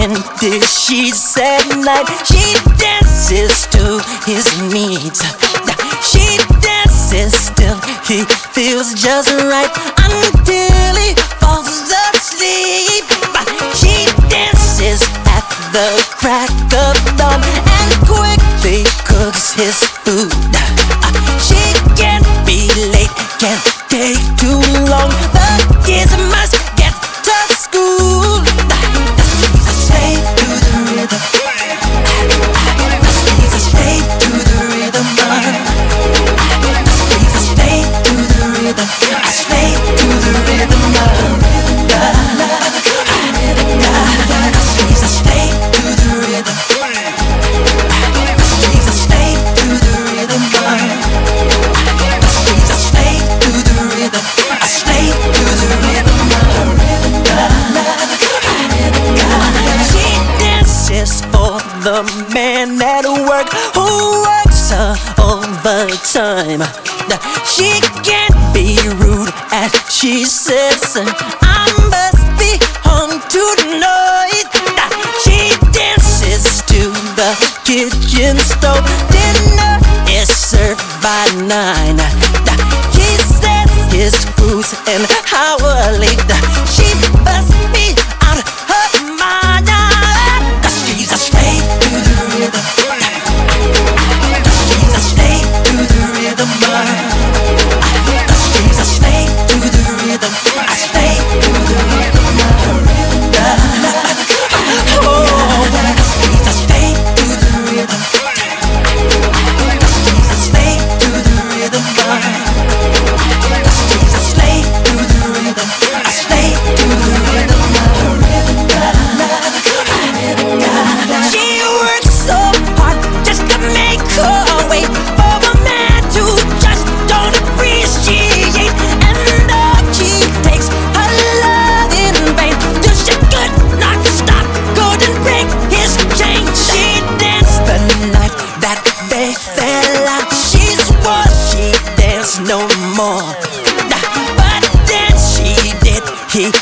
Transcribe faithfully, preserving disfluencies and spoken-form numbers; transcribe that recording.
in the sheets at night. She dances to his needs. She dances till he feels just right, until he falls asleep. She dances at the crack of dawn and quickly cooks his food. She can't be late, can't take too long. The kids must get to school. She's a slave to the rhythm. She's a slave to the rhythm. She's a slave to the rhythm. A slave to the rhythm. She's a slave to the rhythm. She's a slave to the rhythm. She's a slave to the rhythm. A slave to the rhythm. She dances for the man at work who works uh, overtime. She can't be rude as she says, I must be home tonight. She dances to the kitchen stove. Dinner is served by nine. He says his food's an hour late. She must be out of her mind. 'Cause she's a slave to the rhythm. She's a slave to the rhythm. She's a slave to the rhythm. A slave to the rhythm. Oh, she's a slave to the rhythm. She's a slave to the rhythm. She's a slave to the rhythm. A slave to the rhythm. She works so hard just to make her way for a man to just don't appreciate. And though she takes her love in vain, till she could not stop, couldn't break his chain. She danced the night that they fell out. She swore she danced no more, but then she did. He